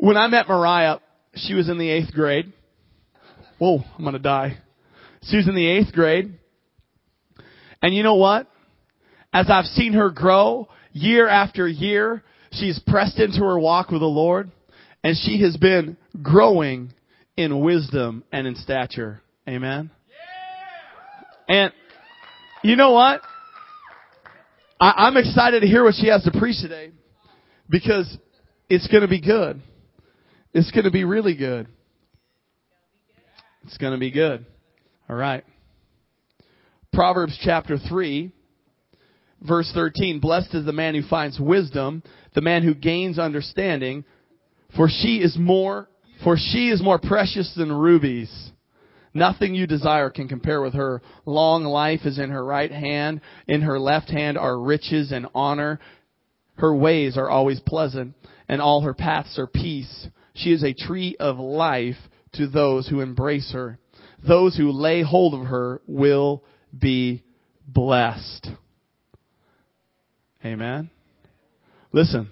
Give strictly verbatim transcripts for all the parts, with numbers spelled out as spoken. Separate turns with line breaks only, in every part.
When I met Mariah, she was in the eighth grade. Whoa, I'm going to die. She was in the eighth grade. And you know what? As I've seen her grow year after year, she's pressed into her walk with the Lord. And she has been growing in wisdom and in stature. Amen? Yeah. And you know what? I, I'm excited to hear what she has to preach today. Because it's going to be good. It's going to be really good. It's going to be good. All right. Proverbs chapter three, verse thirteen. Blessed is the man who finds wisdom, the man who gains understanding, for she is more, for she is more precious than rubies. Nothing you desire can compare with her. Long life is in her right hand. In her left hand are riches and honor. Her ways are always pleasant, and all her paths are peace. She is a tree of life to those who embrace her. Those who lay hold of her will be blessed. Amen. Listen,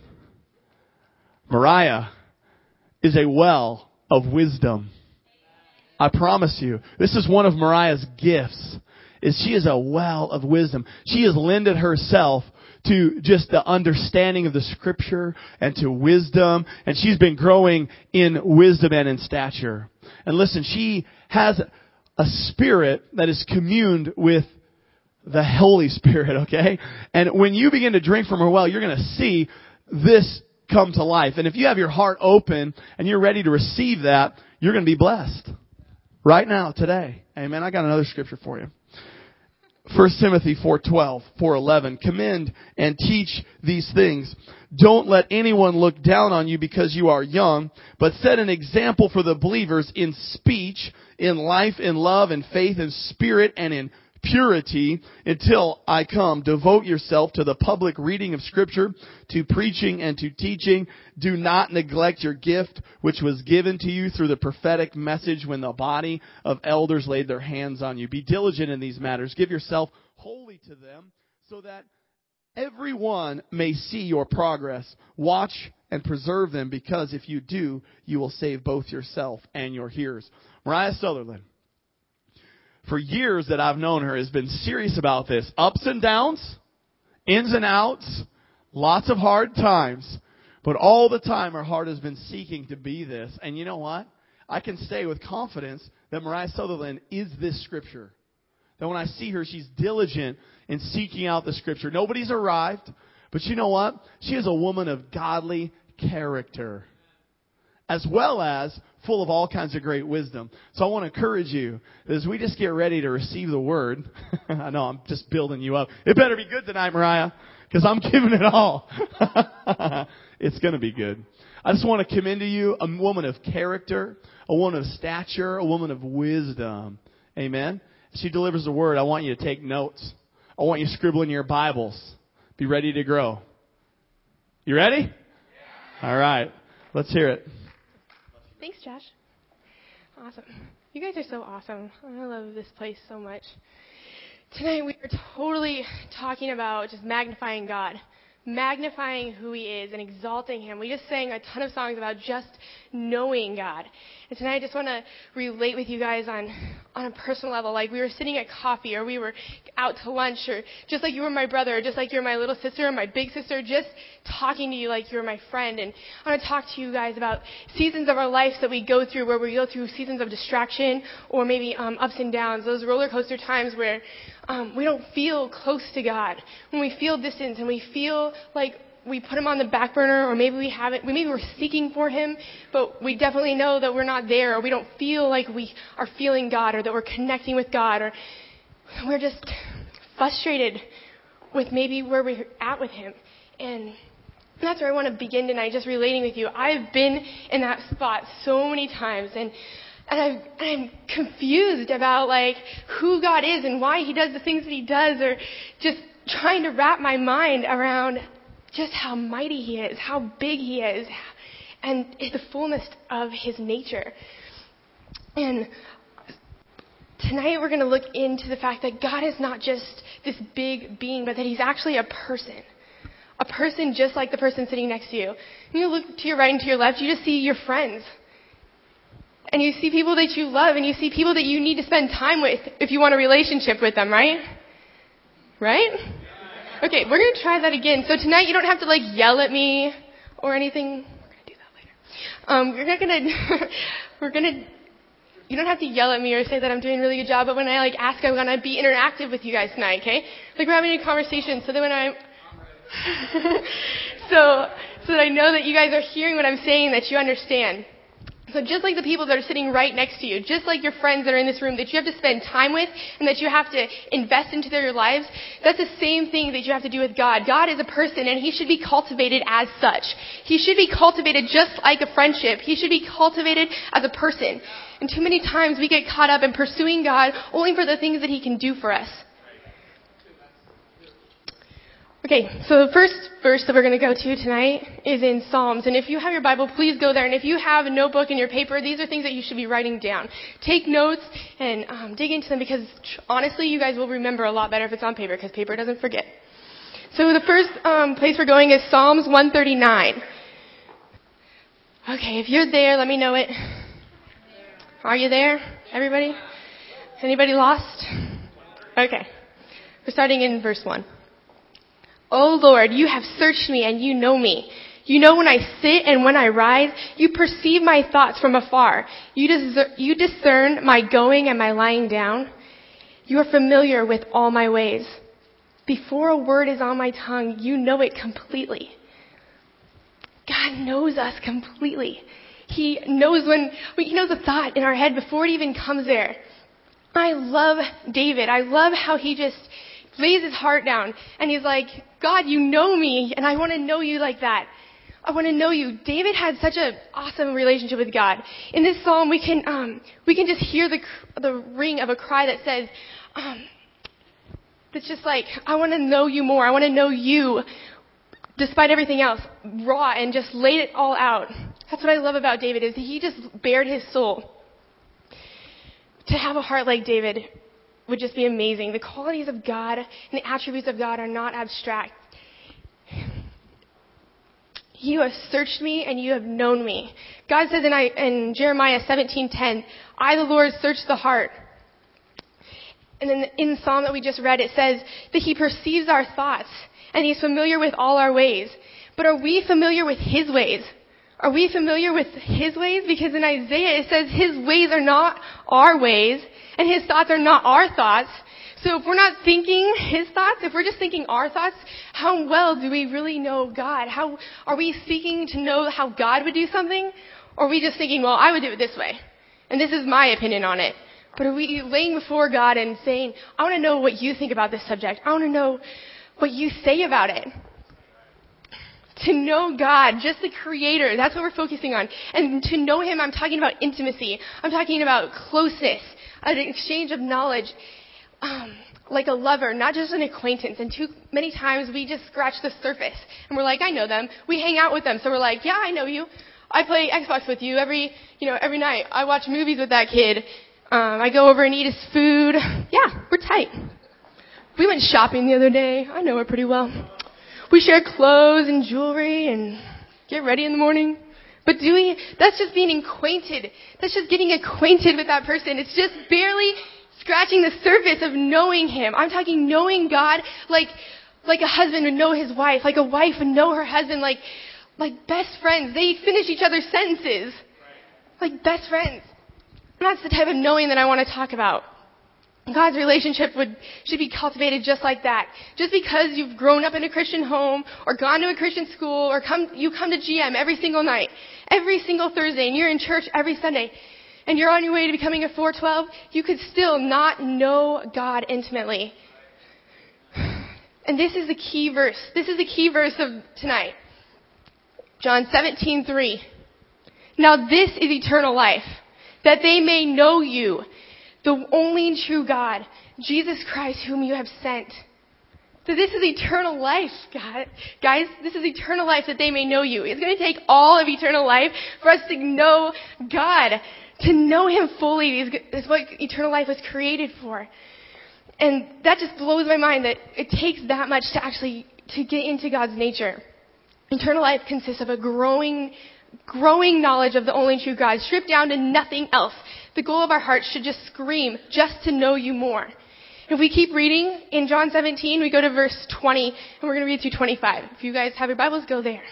Mariah is a well of wisdom. I promise you. This is one of Mariah's gifts. Is she is a well of wisdom. She has lended herself to just the understanding of the Scripture and to wisdom. And she's been growing in wisdom and in stature. And listen, she has a spirit that is communed with the Holy Spirit, okay? And when you begin to drink from her well, you're going to see this come to life. And if you have your heart open and you're ready to receive that, you're going to be blessed. Right now, today. Amen. I got another scripture for you. First Timothy four twelve, four eleven. Commend and teach these things. Don't let anyone look down on you because you are young, but set an example for the believers in speech, in life, in love, in faith, in spirit, and in purity until I come. Devote yourself to the public reading of Scripture, to preaching and to teaching. Do not neglect your gift, which was given to you through the prophetic message when the body of elders laid their hands on you. Be diligent in these matters. Give yourself wholly to them so that everyone may see your progress. Watch and preserve them, because if you do, you will save both yourself and your hearers. Mariah Sutherland, for years that I've known her, has been serious about this. Ups and downs, ins and outs, lots of hard times. But all the time her heart has been seeking to be this. And you know what? I can say with confidence that Mariah Sutherland is this Scripture. That when I see her, she's diligent in seeking out the Scripture. Nobody's arrived. But you know what? She is a woman of godly character, as well as full of all kinds of great wisdom. So I want to encourage you, as we just get ready to receive the Word. I know I'm just building you up. It better be good tonight, Mariah, because I'm giving it all. It's going to be good. I just want to commend to you a woman of character, a woman of stature, a woman of wisdom. Amen. As she delivers the Word, I want you to take notes. I want you to scribble in your Bibles. Be ready to grow. You ready? Yeah. All right. Let's hear it.
Thanks, Josh. Awesome. You guys are so awesome. I love this place so much. Tonight we are totally talking about just magnifying God, magnifying who He is and exalting Him. We just sang a ton of songs about just knowing God. And tonight I just want to relate with you guys on, on a personal level. Like we were sitting at coffee, or we were out to lunch, or just like you were my brother, or just like you're my little sister or my big sister, just talking to you like you're my friend. And I want to talk to you guys about seasons of our lives that we go through, where we go through seasons of distraction, or maybe um, ups and downs, those roller coaster times where um, we don't feel close to God, when we feel distance and we feel like we put Him on the back burner, or maybe we haven't, maybe we're seeking for Him, but we definitely know that we're not there, or we don't feel like we are feeling God, or that we're connecting with God, or we're just frustrated with maybe where we're at with Him. And that's where I want to begin tonight, just relating with you. I've been in that spot so many times, and and I've, I'm confused about like who God is and why He does the things that He does, or just trying to wrap my mind around just how mighty He is, how big He is, and the fullness of His nature. And tonight we're going to look into the fact that God is not just this big being, but that He's actually a person. a person just like the person sitting next to you. And you look to your right and to your left, you just see your friends. And you see people that you love, and you see people that you need to spend time with if you want a relationship with them, right? Right? Okay, we're going to try that again. So tonight you don't have to like yell at me or anything. We're going to do that later. Um, we're not going to, we're going to, you don't have to yell at me or say that I'm doing a really good job, but when I like ask, I'm going to be interactive with you guys tonight, okay? Like we're having a conversation so that when I'm, so, so that I know that you guys are hearing what I'm saying, that you understand. So just like the people that are sitting right next to you, just like your friends that are in this room that you have to spend time with and that you have to invest into their lives, that's the same thing that you have to do with God. God is a person, and He should be cultivated as such. He should be cultivated just like a friendship. He should be cultivated as a person. And too many times we get caught up in pursuing God only for the things that He can do for us. Okay, so the first verse that we're going to go to tonight is in Psalms. And if you have your Bible, please go there. And if you have a notebook and your paper, these are things that you should be writing down. Take notes and um, dig into them, because honestly, you guys will remember a lot better if it's on paper, because paper doesn't forget. So the first um, place we're going is Psalms one thirty-nine. Okay, if you're there, let me know it. Are you there, everybody? Anybody lost? Okay, we're starting in verse one. O Lord, you have searched me and you know me. You know when I sit and when I rise. You perceive my thoughts from afar. You, dis- you discern my going and my lying down. You are familiar with all my ways. Before a word is on my tongue, you know it completely. God knows us completely. He knows when, He knows a thought in our head before it even comes there. I love David. I love how he just lays his heart down and he's like, God, you know me, and I want to know you like that. I want to know you. David had such an awesome relationship with God. In this psalm, we can um, we can just hear the the ring of a cry that says, um, it's just like, I want to know you more. I want to know you, despite everything else, raw, and just laid it all out. That's what I love about David, is he just bared his soul. To have a heart like David would just be amazing. The qualities of God and the attributes of God are not abstract. You have searched me and you have known me. God says in, I, in Jeremiah seventeen ten, I, the Lord, search the heart. And then in the psalm that we just read, it says that He perceives our thoughts and He's familiar with all our ways. But are we familiar with His ways? Are we familiar with His ways? Because in Isaiah it says His ways are not our ways and His thoughts are not our thoughts. So if we're not thinking His thoughts, if we're just thinking our thoughts, how well do we really know God? How are we seeking to know how God would do something? Or are we just thinking, well, I would do it this way, and this is my opinion on it? But are we laying before God and saying, I want to know what you think about this subject. I want to know what you say about it. To know God, just the Creator, that's what we're focusing on. And to know Him, I'm talking about intimacy. I'm talking about closeness, an exchange of knowledge, um, like a lover, not just an acquaintance. And too many times we just scratch the surface, and we're like, I know them. We hang out with them, so we're like, yeah, I know you. I play Xbox with you every, you know, every night. I watch movies with that kid. Um, I go over and eat his food. Yeah, we're tight. We went shopping the other day. I know her pretty well. We share clothes and jewelry and get ready in the morning. But doing, that's just being acquainted. That's just getting acquainted with that person. It's just barely scratching the surface of knowing Him. I'm talking knowing God like, like a husband would know his wife, like a wife would know her husband, like, like best friends. They finish each other's sentences. Like best friends. And that's the type of knowing that I want to talk about. God's relationship would, should be cultivated just like that. Just because you've grown up in a Christian home or gone to a Christian school or come, you come to G M every single night, every single Thursday, and you're in church every Sunday, and you're on your way to becoming a four twelve, you could still not know God intimately. And this is the key verse. This is the key verse of tonight. John seventeen three. Now this is eternal life, that they may know you, the only and true God, Jesus Christ, whom you have sent. So this is eternal life, God. Guys, this is eternal life, that they may know you. It's going to take all of eternal life for us to know God. To know Him fully is, is what eternal life was created for. And that just blows my mind that it takes that much to actually to get into God's nature. Eternal life consists of a growing, growing knowledge of the only true God, stripped down to nothing else. The goal of our hearts should just scream, just to know you more. If we keep reading in John seventeen, we go to verse twenty, and we're going to read through twenty-five. If you guys have your Bibles, go there.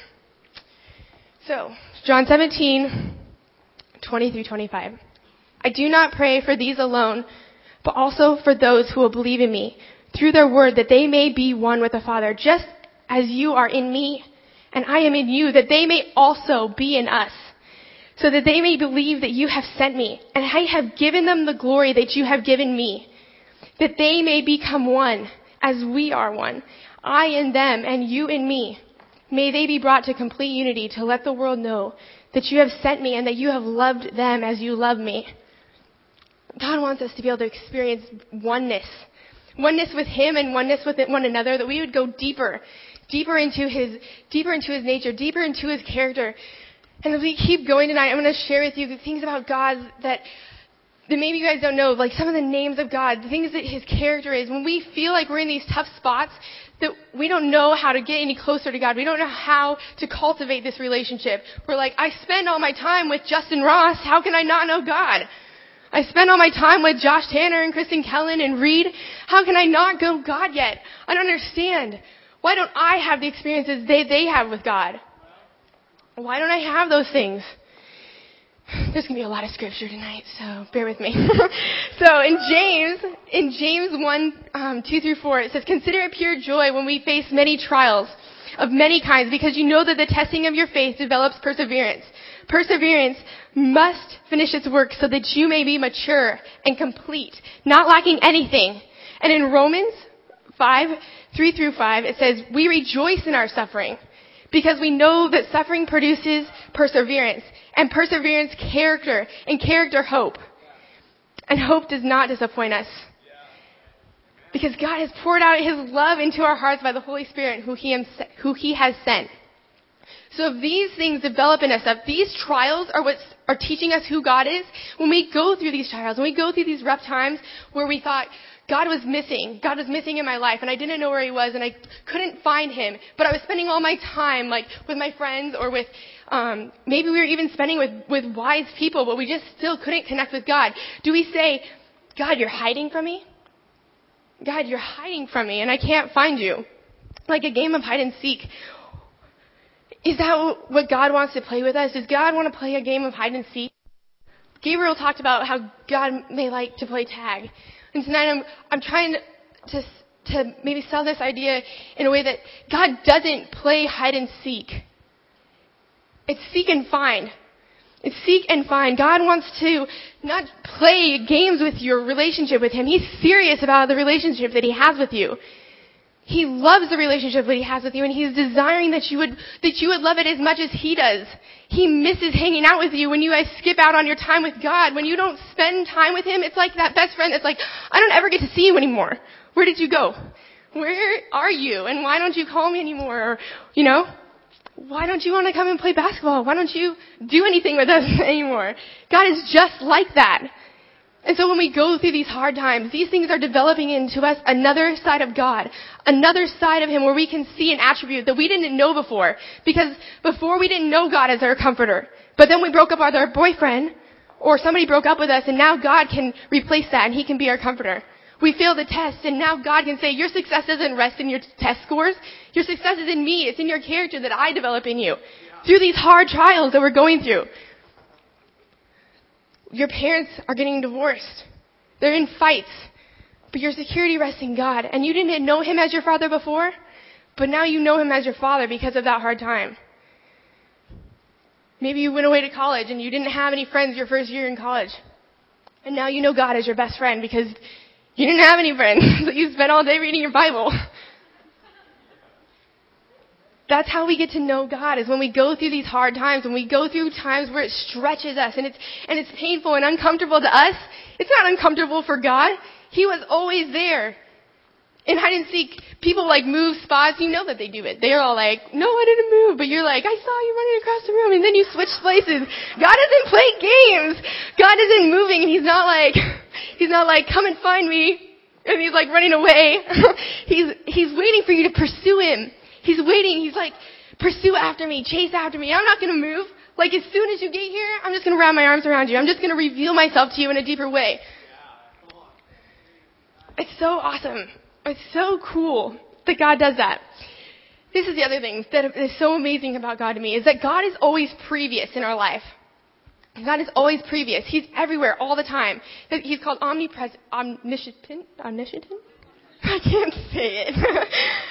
So, John seventeen, twenty through twenty-five. I do not pray for these alone, but also for those who will believe in me through their word, that they may be one with the Father, just as you are in me and I am in you, that they may also be in us, so that they may believe that you have sent me, and I have given them the glory that you have given me, that they may become one as we are one, I in them and you in me. May they be brought to complete unity, to let the world know that you have sent me and that you have loved them as you love me. God wants us to be able to experience oneness. Oneness with Him and oneness with one another, that we would go deeper, deeper into His, deeper into His nature, deeper into His character. And as we keep going tonight, I'm going to share with you the things about God that, that maybe you guys don't know, like some of the names of God, the things that His character is. When we feel like we're in these tough spots, that we don't know how to get any closer to God. We don't know how to cultivate this relationship. We're like, I spend all my time with Justin Ross. How can I not know God? I spend all my time with Josh Tanner and Kristen Kellen and Reed. How can I not know God yet? I don't understand. Why don't I have the experiences they, they have with God? Why don't I have those things? There's going to be a lot of scripture tonight, so bear with me. So in James, in James one, um, two through four, it says, consider it pure joy when we face many trials of many kinds, because you know that the testing of your faith develops perseverance. Perseverance must finish its work so that you may be mature and complete, not lacking anything. And in Romans five, three through five, it says, we rejoice in our suffering because we know that suffering produces perseverance, and perseverance character, and character hope. And hope does not disappoint us, because God has poured out His love into our hearts by the Holy Spirit who He, who he has sent. So if these things develop in us, if these trials are what are teaching us who God is, when we go through these trials, when we go through these rough times where we thought God was missing, God was missing in my life, and I didn't know where He was, and I couldn't find Him, but I was spending all my time like with my friends or with, um, maybe we were even spending with, with wise people, but we just still couldn't connect with God. Do we say, God, you're hiding from me? God, you're hiding from me, and I can't find you. Like a game of hide and seek. Is that what God wants to play with us? Does God want to play a game of hide and seek? Gabriel talked about how God may like to play tag. And tonight I'm, I'm trying to, to maybe sell this idea in a way that God doesn't play hide and seek. It's seek and find. It's seek and find. God wants to not play games with your relationship with Him. He's serious about the relationship that He has with you. He loves the relationship that He has with you, and He's desiring that you would, that you would love it as much as He does. He misses hanging out with you when you guys skip out on your time with God. When you don't spend time with Him, it's like that best friend that's like, I don't ever get to see you anymore. Where did you go? Where are you? And why don't you call me anymore? Or, you know, why don't you want to come and play basketball? Why don't you do anything with us anymore? God is just like that. And so when we go through these hard times, these things are developing into us another side of God, another side of Him where we can see an attribute that we didn't know before. Because before we didn't know God as our comforter. But then we broke up with our boyfriend, or somebody broke up with us, and now God can replace that and He can be our comforter. We failed the test, and now God can say, your success doesn't rest in your test scores. Your success is in me. It's in your character that I develop in you. Through these hard trials that we're going through. Your parents are getting divorced. They're in fights. But your security rests in God. And you didn't know Him as your father before, but now you know Him as your father because of that hard time. Maybe you went away to college and you didn't have any friends your first year in college. And now you know God as your best friend because you didn't have any friends. So you spent all day reading your Bible. That's how we get to know God, is when we go through these hard times, when we go through times where it stretches us and it's, and it's painful and uncomfortable to us. It's not uncomfortable for God. He was always there. In hide and seek, people like move spots. You know that they do it. They're all like, no, I didn't move. But you're like, I saw you running across the room, and then you switch places. God doesn't play games. God isn't moving, and He's not like, He's not like, come and find me. And He's like running away. he's, he's waiting for you to pursue Him. He's waiting. He's like, pursue after me, chase after me. I'm not going to move. Like, as soon as you get here, I'm just going to wrap my arms around you. I'm just going to reveal myself to you in a deeper way. It's so awesome. It's so cool that God does that. This is the other thing that is so amazing about God to me, is that God is always previous in our life. God is always previous. He's everywhere all the time. He's called omnipresent, omniscient, omniscient? I can't say it.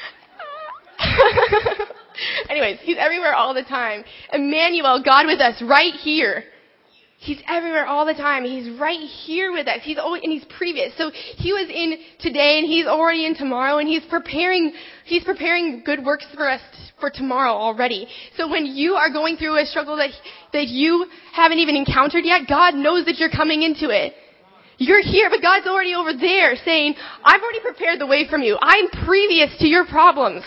Anyways, he's everywhere all the time. Emmanuel, God with us, right here. He's everywhere all the time. He's right here with us. He's always, and he's previous. So he was in today, and he's already in tomorrow, and he's preparing. He's preparing good works for us for tomorrow already. So when you are going through a struggle that that you haven't even encountered yet, God knows that you're coming into it. You're here, but God's already over there saying, "I've already prepared the way from you. I'm previous to your problems."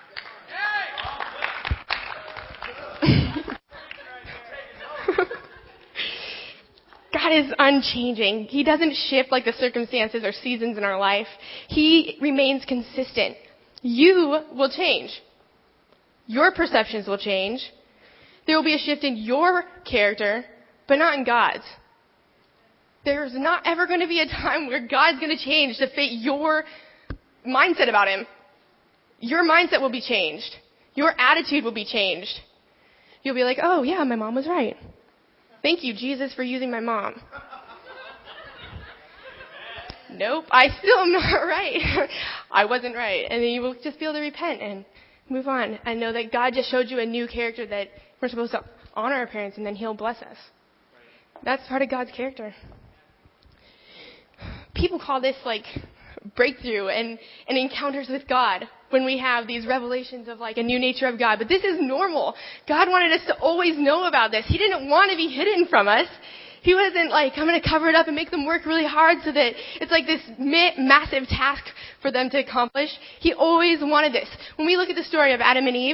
God is unchanging. He doesn't shift like the circumstances or seasons in our life. He remains consistent. You will change. Your perceptions will change. There will be a shift in your character, but not in God's. There's not ever going to be a time where God's going to change to fit your mindset about him. Your mindset will be changed. Your attitude will be changed. You'll be like, oh, yeah, my mom was right. Thank you, Jesus, for using my mom. Nope, I still am not right. I wasn't right. And then you will just be able to repent and move on and know that God just showed you a new character, that we're supposed to honor our parents, and then he'll bless us. That's part of God's character. People call this like breakthrough and, and encounters with God when we have these revelations of like a new nature of God. But this is normal. God wanted us to always know about this. He didn't want to be hidden from us. He wasn't like, I'm going to cover it up and make them work really hard so that it's like this ma- massive task for them to accomplish. He always wanted this. When we look at the story of Adam and Eve,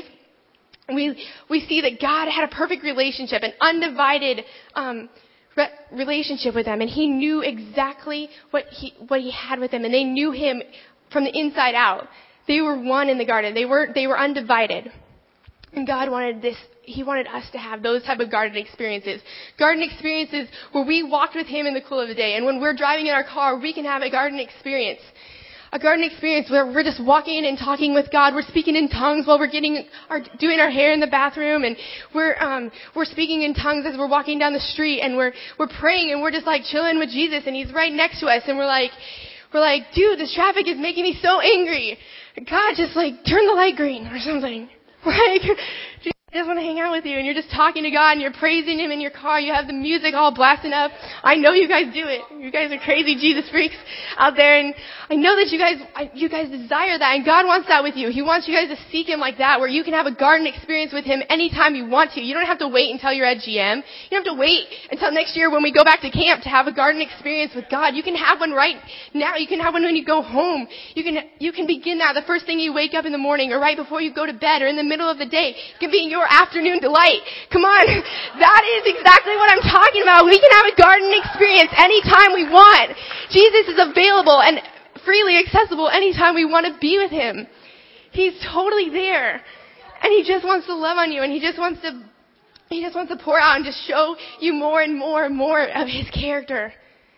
we we see that God had a perfect relationship, an undivided um, re- relationship with them, and he knew exactly what he what he had with them, and they knew him from the inside out. They were one in the garden. They were they were undivided. And God wanted this, he wanted us to have those type of garden experiences. Garden experiences where we walked with him in the cool of the day. And when we're driving in our car, we can have a garden experience. A garden experience where we're just walking and talking with God. We're speaking in tongues while we're getting our, doing our hair in the bathroom. And we're, um, we're speaking in tongues as we're walking down the street. And we're, we're praying and we're just like chilling with Jesus. And he's right next to us. And we're like, we're like, dude, this traffic is making me so angry. God, just like turn the light green or something. Like, I just want to hang out with you, and you're just talking to God, and you're praising him in your car. You have the music all blasting up. I know you guys do it. You guys are crazy Jesus freaks out there, and I know that you guys, you guys desire that, and God wants that with you. He wants you guys to seek him like that, where you can have a garden experience with him anytime you want to. You don't have to wait until you're at G M. You don't have to wait until next year when we go back to camp to have a garden experience with God. You can have one right now. You can have one when you go home. You can, you can begin that the first thing you wake up in the morning, or right before you go to bed, or in the middle of the day. It can be your afternoon delight. Come on. That is exactly what I'm talking about. We can have a garden experience anytime we want. Jesus is available and freely accessible anytime we want to be with him. He's totally there. And he just wants to love on you, and he just wants to he just wants to pour out and just show you more and more and more of his character.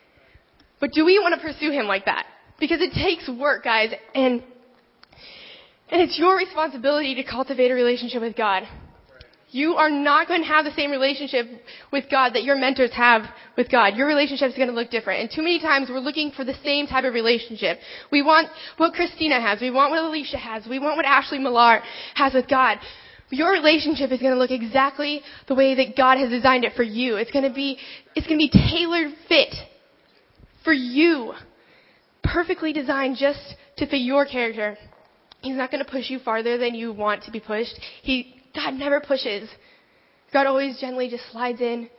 But do we want to pursue him like that? Because it takes work, guys, and and it's your responsibility to cultivate a relationship with God. You are not going to have the same relationship with God that your mentors have with God. Your relationship is going to look different. And too many times we're looking for the same type of relationship. We want what Christina has. We want what Alicia has. We want what Ashley Millar has with God. Your relationship is going to look exactly the way that God has designed it for you. It's going to be, it's going to be tailored fit for you. Perfectly designed just to fit your character. He's not going to push you farther than you want to be pushed. He God never pushes. God always gently just slides in.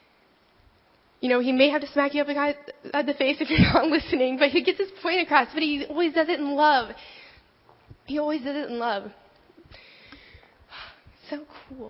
You know, he may have to smack you up at the face if you're not listening, but he gets his point across. But he always does it in love. He always does it in love. So cool.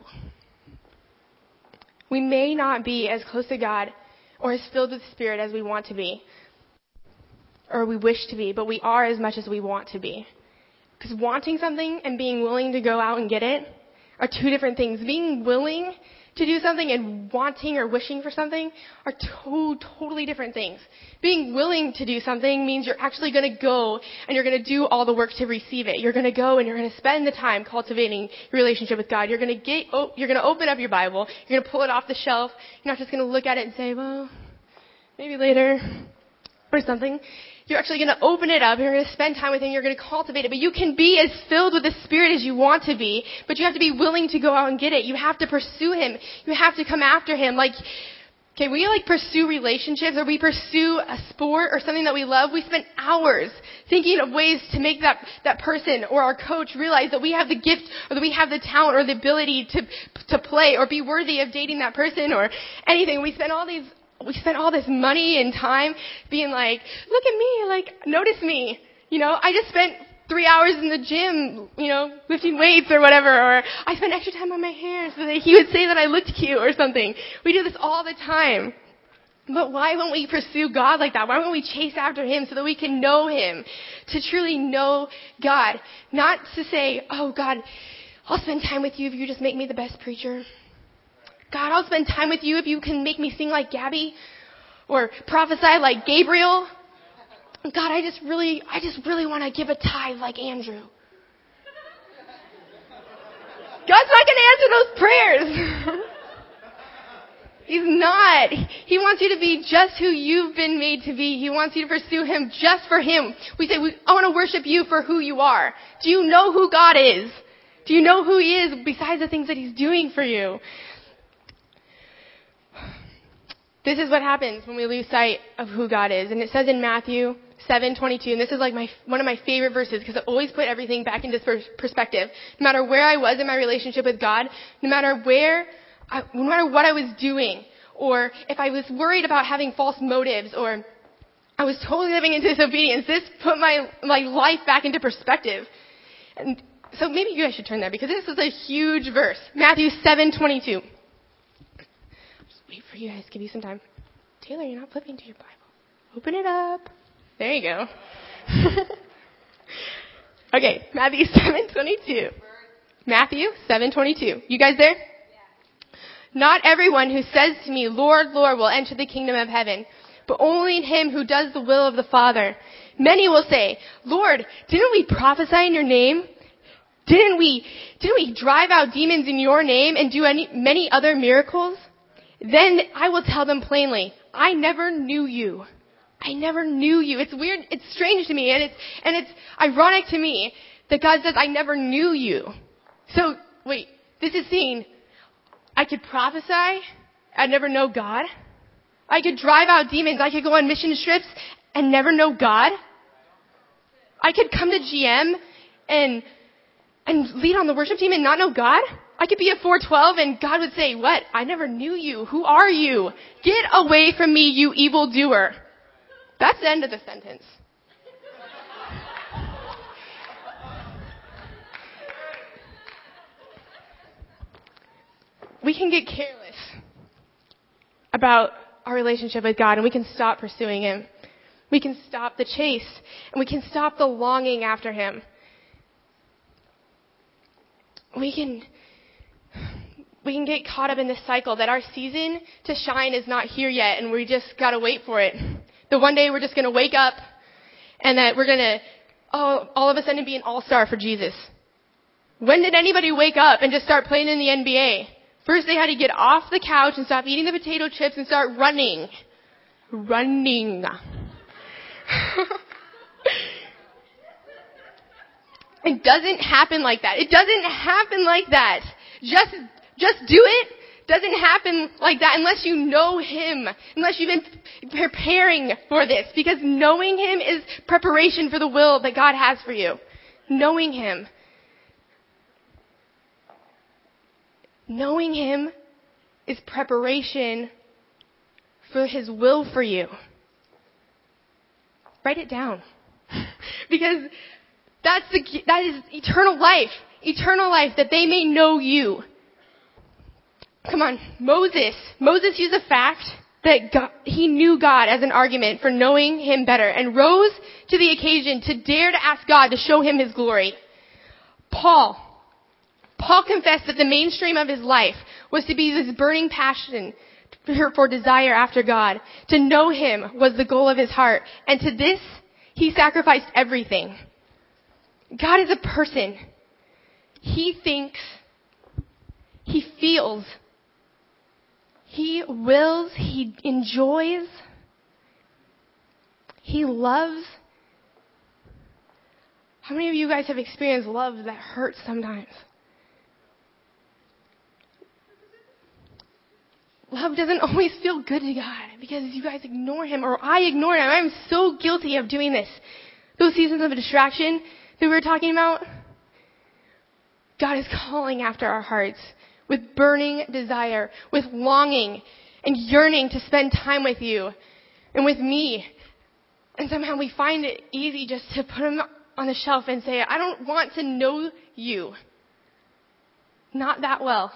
We may not be as close to God or as filled with the Spirit as we want to be, or we wish to be, but we are as much as we want to be. Because wanting something and being willing to go out and get it are two different things. Being willing to do something and wanting or wishing for something are two totally different things. Being willing to do something means you're actually going to go and you're going to do all the work to receive it. You're going to go and you're going to spend the time cultivating your relationship with God. You're going to get, oh, you're going to open up your Bible. You're going to pull it off the shelf. You're not just going to look at it and say, well, maybe later or something. You're actually going to open it up. You're going to spend time with Him. You're going to cultivate it. But you can be as filled with the Spirit as you want to be, but you have to be willing to go out and get it. You have to pursue Him. You have to come after Him. Like, okay, we like pursue relationships or we pursue a sport or something that we love. We spend hours thinking of ways to make that, that person or our coach realize that we have the gift or that we have the talent or the ability to, to play or be worthy of dating that person or anything. We spend all these We spent all this money and time being like, look at me, like, notice me. You know, I just spent three hours in the gym, you know, lifting weights or whatever, or I spent extra time on my hair so that he would say that I looked cute or something. We do this all the time. But why won't we pursue God like that? Why won't we chase after Him so that we can know Him, to truly know God? Not to say, oh, God, I'll spend time with you if you just make me the best preacher. God, I'll spend time with you if you can make me sing like Gabby or prophesy like Gabriel. God, I just really, I just really want to give a tithe like Andrew. God's not going to answer those prayers. He's not. He wants you to be just who you've been made to be. He wants you to pursue Him just for Him. We say, I want to worship you for who you are. Do you know who God is? Do you know who He is besides the things that He's doing for you? This is what happens when we lose sight of who God is. And it says in Matthew seven twenty-two, and this is like my one of my favorite verses because it always put everything back into perspective. No matter where I was in my relationship with God, no matter where, I, no matter what I was doing, or if I was worried about having false motives, or I was totally living in disobedience, this put my, my life back into perspective. And so maybe you guys should turn there because this is a huge verse. Matthew seven twenty-two. Wait for you guys. Give you some time. Taylor, you're not flipping to your Bible. Open it up. There you go. Okay, Matthew seven twenty-two. Matthew seven twenty-two. You guys there? Not everyone who says to me, Lord, Lord, will enter the kingdom of heaven, but only him who does the will of the Father. Many will say, Lord, didn't we prophesy in your name? Didn't we, didn't we drive out demons in your name and do any, many other miracles? Then I will tell them plainly, I never knew you. I never knew you. It's weird. It's strange to me. And it's, and it's ironic to me that God says, I never knew you. So, wait, this is saying, I could prophesy. I'd never know God. I could drive out demons. I could go on mission trips and never know God. I could come to G M and, and lead on the worship team and not know God. I could be at four twelve and God would say, what? I never knew you. Who are you? Get away from me, you evildoer. That's the end of the sentence. We can get careless about our relationship with God and we can stop pursuing Him. We can stop the chase and we can stop the longing after Him. We can... We can get caught up in this cycle that our season to shine is not here yet and we just gotta wait for it. That one day we're just gonna wake up and that we're gonna, oh, all of a sudden be an all-star for Jesus. When did anybody wake up and just start playing in the N B A? First they had to get off the couch and stop eating the potato chips and start running. Running. It doesn't happen like that. It doesn't happen like that. Just Just do it. Doesn't happen like that unless you know Him, unless you've been preparing for this. Because knowing Him is preparation for the will that God has for you. Knowing Him. Knowing Him is preparation for His will for you. Write it down. Because that's the, that is eternal life. Eternal life, that they may know you. Come on, Moses. Moses used the fact that God, he knew God as an argument for knowing Him better and rose to the occasion to dare to ask God to show him His glory. Paul. Paul confessed that the mainstream of his life was to be this burning passion for desire after God. To know him was the goal of his heart. And to this, he sacrificed everything. God is a person. He thinks. He feels. He wills. He enjoys. He loves. How many of you guys have experienced love that hurts sometimes? Love doesn't always feel good to God because you guys ignore him, or I ignore him. I'm so guilty of doing this. Those seasons of distraction that we were talking about, God is calling after our hearts with burning desire, with longing and yearning to spend time with you and with me. And somehow we find it easy just to put him on the shelf and say, I don't want to know you. Not that well.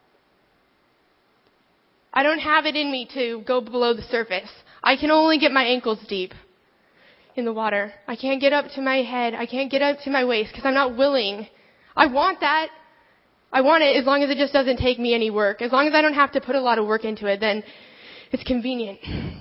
I don't have it in me to go below the surface. I can only get my ankles deep in the water. I can't get up to my head. I can't get up to my waist because I'm not willing. I want that. I want it as long as it just doesn't take me any work. As long as I don't have to put a lot of work into it, then it's convenient.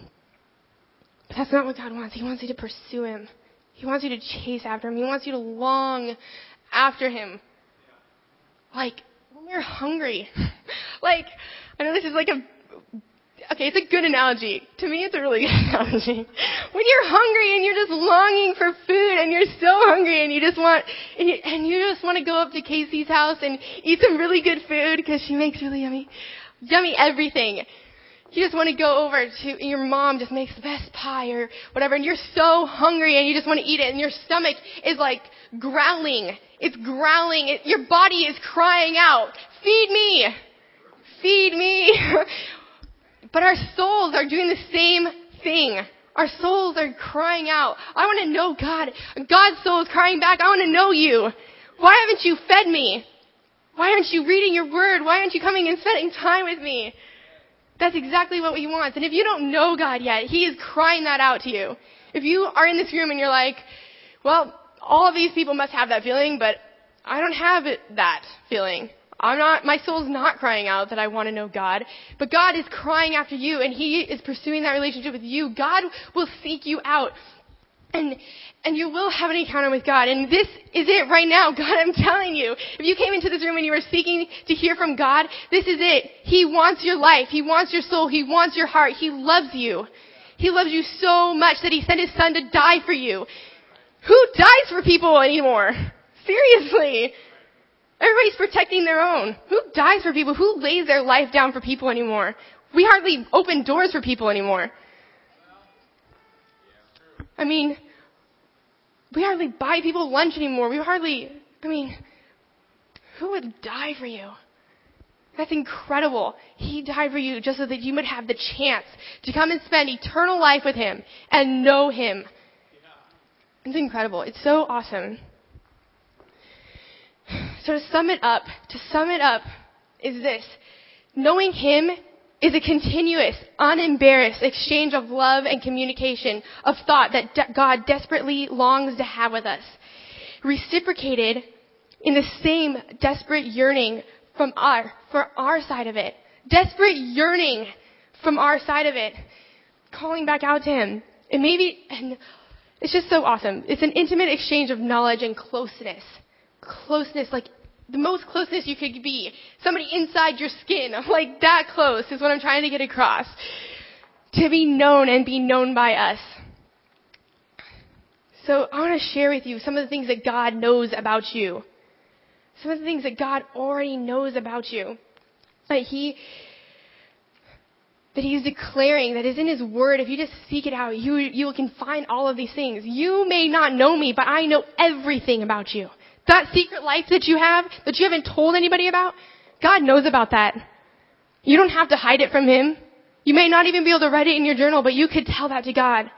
But that's not what God wants. He wants you to pursue him. He wants you to chase after him. He wants you to long after him. Like, when you're hungry. Like, I know this is like a Okay, it's a good analogy. To me, it's a really good analogy. When you're hungry and you're just longing for food and you're so hungry and you just want, and you, and you just want to go up to Casey's house and eat some really good food because she makes really yummy, yummy everything. You just want to go over to, and your mom just makes the best pie or whatever, and you're so hungry and you just want to eat it, and your stomach is like growling. It's growling. It, your body is crying out, feed me, feed me. But our souls are doing the same thing. Our souls are crying out, I want to know God. God's soul is crying back, I want to know you. Why haven't you fed me? Why aren't you reading your word? Why aren't you coming and spending time with me? That's exactly what he wants. And if you don't know God yet, he is crying that out to you. If you are in this room and you're like, well, all of these people must have that feeling, but I don't have it, that feeling. I'm not, my soul's not crying out that I want to know God, but God is crying after you and he is pursuing that relationship with you. God will seek you out and, and you will have an encounter with God. And this is it right now. God, I'm telling you, if you came into this room and you were seeking to hear from God, this is it. He wants your life. He wants your soul. He wants your heart. He loves you. He loves you so much that he sent his son to die for you. Who dies for people anymore? Seriously. Everybody's protecting their own. Who dies for people? Who lays their life down for people anymore? We hardly open doors for people anymore. I mean, we hardly buy people lunch anymore. We hardly, I mean, who would die for you? That's incredible. He died for you just so that you would have the chance to come and spend eternal life with him and know him. It's incredible. It's so awesome. So to sum it up, to sum it up is this. Knowing him is a continuous, unembarrassed exchange of love and communication, of thought that de- God desperately longs to have with us. Reciprocated in the same desperate yearning from our, for our side of it. Desperate yearning from our side of it. Calling back out to him. And maybe, and it's just so awesome. It's an intimate exchange of knowledge and closeness. Closeness, like the most closeness you could be. Somebody inside your skin, like that close is what I'm trying to get across. To be known and be known by us. So I want to share with you some of the things that God knows about you. Some of the things that God already knows about you. That he, that he's declaring, that is in his word. If you just seek it out, you, you can find all of these things. You may not know me, but I know everything about you. That secret life that you have, that you haven't told anybody about, God knows about that. You don't have to hide it from him. You may not even be able to write it in your journal, but you could tell that to God.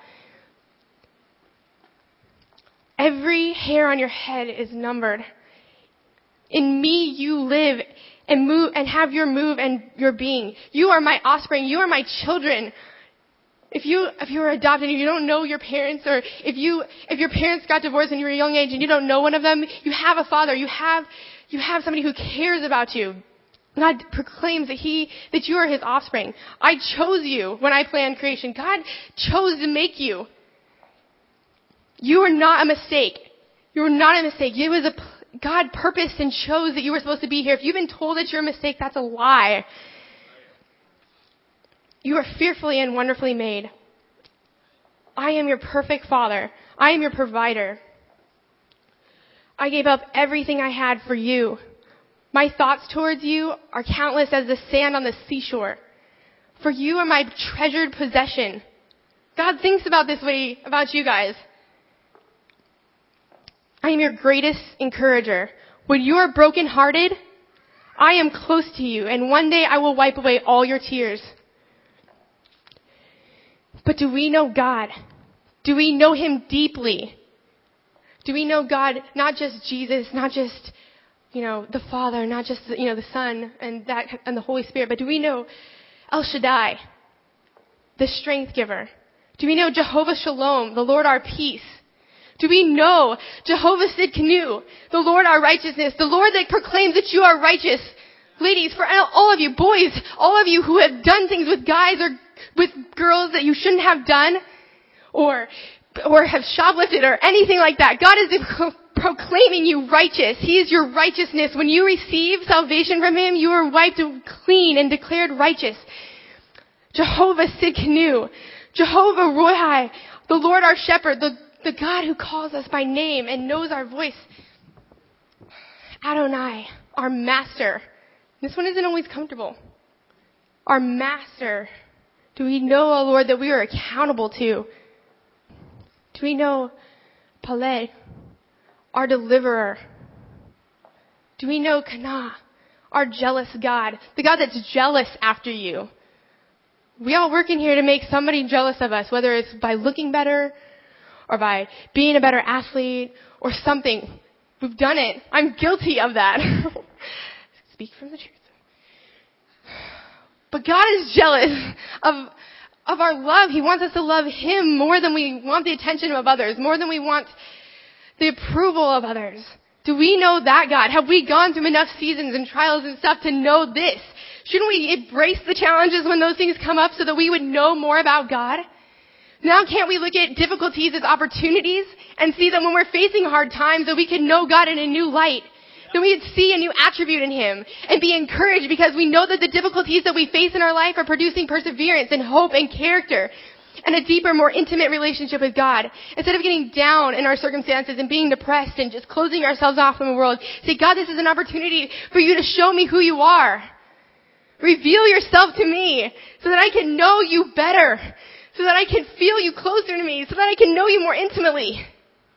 Every hair on your head is numbered. In me you live and move and have your move and your being. You are my offspring. You are my children. If you, if you were adopted and you don't know your parents, or if you, if your parents got divorced when you were a young age and you don't know one of them, you have a father. You have, you have somebody who cares about you. God proclaims that he, that you are his offspring. I chose you when I planned creation. God chose to make you. You are not a mistake. You are not a mistake. It was a, God purposed and chose that you were supposed to be here. If you've been told that you're a mistake, that's a lie. You are fearfully and wonderfully made. I am your perfect father. I am your provider. I gave up everything I had for you. My thoughts towards you are countless as the sand on the seashore. For you are my treasured possession. God thinks about this way about you guys. I am your greatest encourager. When you are brokenhearted, I am close to you, and one day I will wipe away all your tears. But do we know God? Do we know him deeply? Do we know God, not just Jesus, not just, you know, the Father, not just, you know, the Son and that and the Holy Spirit, but do we know El Shaddai, the strength giver? Do we know Jehovah Shalom, the Lord our peace? Do we know Jehovah Sidkenu, the Lord our righteousness, the Lord that proclaims that you are righteous? Ladies, for all of you, boys, all of you who have done things with guys or with girls that you shouldn't have done, or or have shoplifted or anything like that, God is proclaiming you righteous. He is your righteousness. When you receive salvation from him, you are wiped clean and declared righteous. Jehovah Sidkenu, Jehovah Rohi, the Lord our shepherd, the, the God who calls us by name and knows our voice. Adonai, our master. This one isn't always comfortable. Our master. Do we know, O Lord, that we are accountable to? Do we know Paleh, our deliverer? Do we know Kana, our jealous God, the God that's jealous after you? We all work in here to make somebody jealous of us, whether it's by looking better or by being a better athlete or something. We've done it. I'm guilty of that. Speak from the truth. But God is jealous of, of our love. He wants us to love him more than we want the attention of others, more than we want the approval of others. Do we know that God? Have we gone through enough seasons and trials and stuff to know this? Shouldn't we embrace the challenges when those things come up so that we would know more about God? Now can't we look at difficulties as opportunities and see that when we're facing hard times that we can know God in a new light? That we would see a new attribute in him and be encouraged because we know that the difficulties that we face in our life are producing perseverance and hope and character and a deeper, more intimate relationship with God. Instead of getting down in our circumstances and being depressed and just closing ourselves off from the world, say, God, this is an opportunity for you to show me who you are. Reveal yourself to me so that I can know you better, so that I can feel you closer to me, so that I can know you more intimately.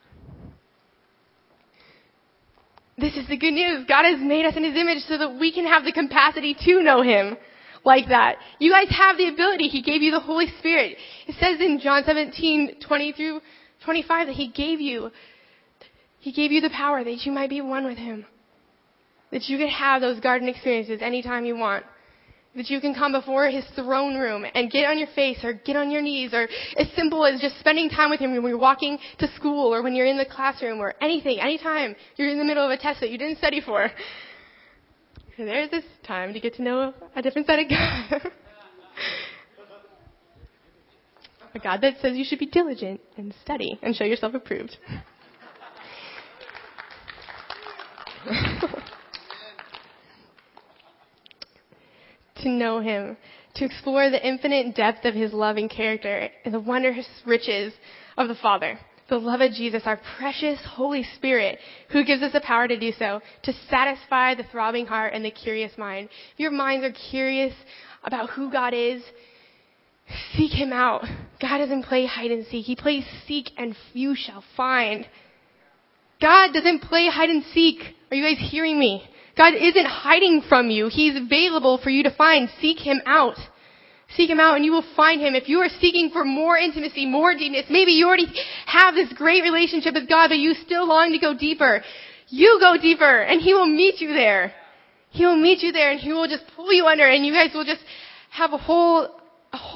This is the good news. God has made us in his image so that we can have the capacity to know him like that. You guys have the ability. He gave you the Holy Spirit. It says in John seventeen, twenty through twenty-five that he gave you, he gave you the power that you might be one with him. That you could have those garden experiences anytime you want. That you can come before his throne room and get on your face or get on your knees, or as simple as just spending time with him when you're walking to school or when you're in the classroom or anything, anytime you're in the middle of a test that you didn't study for. There's this time to get to know a different side of God. A God that says you should be diligent and study and show yourself approved. To know him, to explore the infinite depth of his love and character and the wondrous riches of the Father, the love of Jesus, our precious Holy Spirit, who gives us the power to do so, to satisfy the throbbing heart and the curious mind. If your minds are curious about who God is, seek him out. God doesn't play hide and seek. He plays seek and you shall find. God doesn't play hide and seek. Are you guys hearing me? God isn't hiding from you. He's available for you to find. Seek him out. Seek him out and you will find him. If you are seeking for more intimacy, more deepness, maybe you already have this great relationship with God, but you still long to go deeper. You go deeper and he will meet you there. He will meet you there and he will just pull you under and you guys will just have a whole, a whole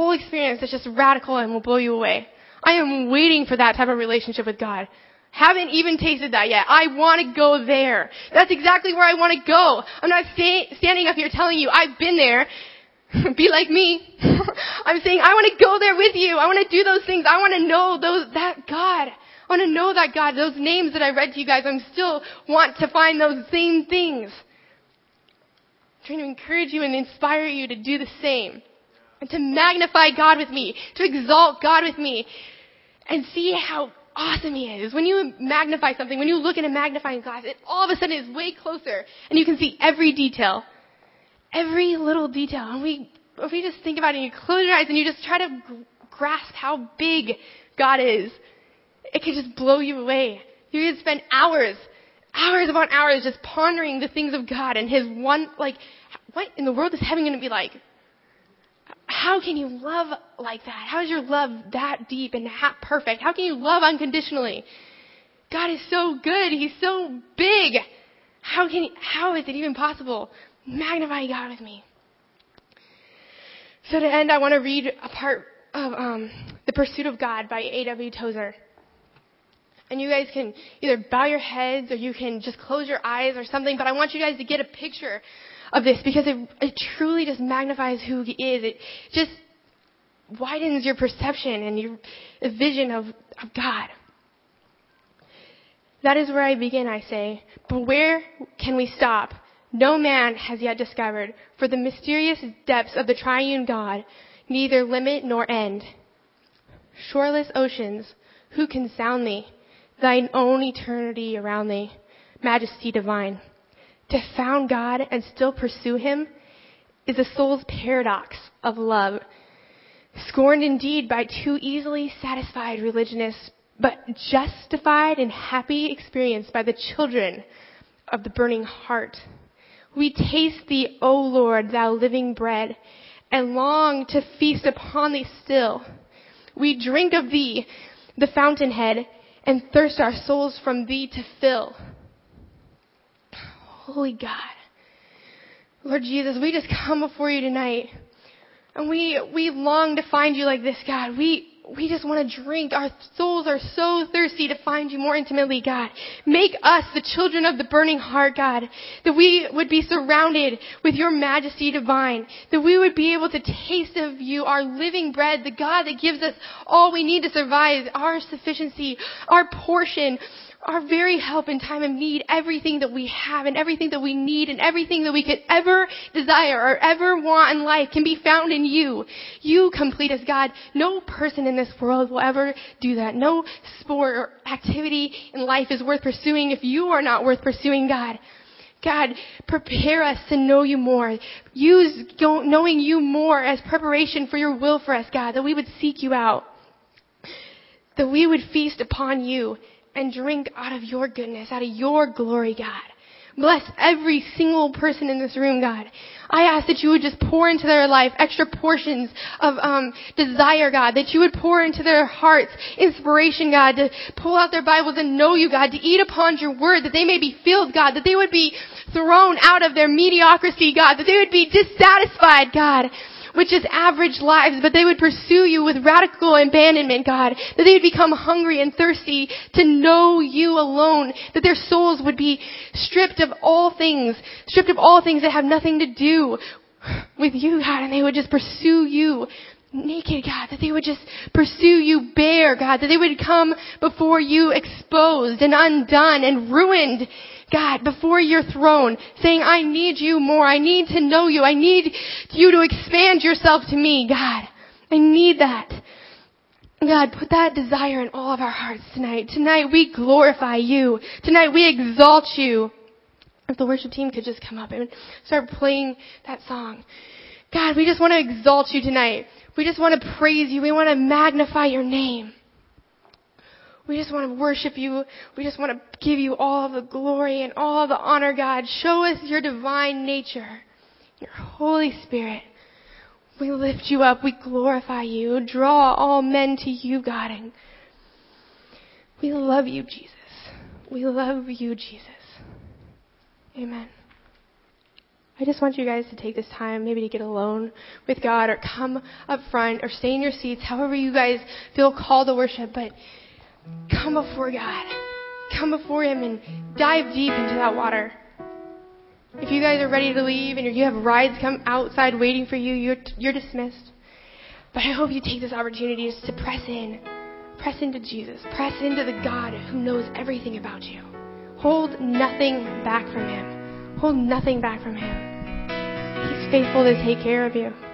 whole experience that's just radical and will blow you away. I am waiting for that type of relationship with God. Haven't even tasted that yet. I want to go there. That's exactly where I want to go. I'm not sta- standing up here telling you I've been there. Be like me. I'm saying I want to go there with you. I want to do those things. I want to know those that God. I want to know that God. Those names that I read to you guys, I still want to find those same things. I'm trying to encourage you and inspire you to do the same. And to magnify God with me. To exalt God with me. And see how awesome He is. When you magnify something, when you look in a magnifying glass, it all of a sudden is way closer. And you can see every detail. Every little detail. And we, if we just think about it and you close your eyes and you just try to g- grasp how big God is, it can just blow you away. You can spend hours, hours upon hours just pondering the things of God and His one, like, what in the world is heaven going to be like? How can you love like that? How is your love that deep and that perfect? How can you love unconditionally? God is so good. He's so big. How can he, how is it even possible? Magnify God with me. So to end, I want to read a part of um, The Pursuit of God by A W Tozer. And you guys can either bow your heads or you can just close your eyes or something. But I want you guys to get a picture of this because it, it truly just magnifies who He is. It just widens your perception and your vision of, of God. That is where I begin, I say. But where can we stop? No man has yet discovered, for the mysterious depths of the triune God, neither limit nor end. Shoreless oceans, who can sound thee? Thine own eternity around thee, majesty divine. To found God and still pursue Him is a soul's paradox of love. Scorned indeed by too easily satisfied religionists, but justified and happy experience by the children of the burning heart. We taste Thee, O Lord, Thou living bread, and long to feast upon Thee still. We drink of Thee, the fountainhead, and thirst our souls from Thee to fill. Holy God. Lord Jesus, we just come before You tonight. And we, we long to find You like this, God. We, we just want to drink. Our souls are so thirsty to find You more intimately, God. Make us the children of the burning heart, God. That we would be surrounded with Your majesty divine. That we would be able to taste of You, our living bread, the God that gives us all we need to survive, our sufficiency, our portion, our very help in time of need, everything that we have and everything that we need and everything that we could ever desire or ever want in life can be found in You. You complete us, God. No person in this world will ever do that. No sport or activity in life is worth pursuing if You are not worth pursuing, God. God, prepare us to know You more. Use knowing You more as preparation for Your will for us, God, that we would seek You out. That we would feast upon You and drink out of Your goodness, out of Your glory, God. Bless every single person in this room, God. I ask that You would just pour into their life extra portions of um, desire, God. That You would pour into their hearts inspiration, God, to pull out their Bibles and know You, God. To eat upon Your word, that they may be filled, God. That they would be thrown out of their mediocrity, God. That they would be dissatisfied, God, with just average lives, but they would pursue You with radical abandonment, God. That they would become hungry and thirsty to know You alone. That their souls would be stripped of all things, stripped of all things that have nothing to do with You, God, and they would just pursue You naked, God. That they would just pursue You bare, God. That they would come before You exposed and undone and ruined, God, before Your throne, saying, I need You more. I need to know You. I need You to expand Yourself to me, God. I need that. God, put that desire in all of our hearts tonight. Tonight we glorify You. Tonight we exalt You. If the worship team could just come up and start playing that song. God, we just want to exalt You tonight. We just want to praise You. We want to magnify Your name. We just want to worship You. We just want to give You all the glory and all the honor, God. Show us Your divine nature, Your Holy Spirit. We lift You up. We glorify You. Draw all men to You, God. And we love You, Jesus. We love You, Jesus. Amen. I just want you guys to take this time maybe to get alone with God or come up front or stay in your seats, however you guys feel called to worship. But come before God. Come before Him and dive deep into that water. If you guys are ready to leave and you have rides come outside waiting for you, you're, you're dismissed. But I hope you take this opportunity just to press in. Press into Jesus. Press into the God who knows everything about you. Hold nothing back from Him. Hold nothing back from Him. He's faithful to take care of you.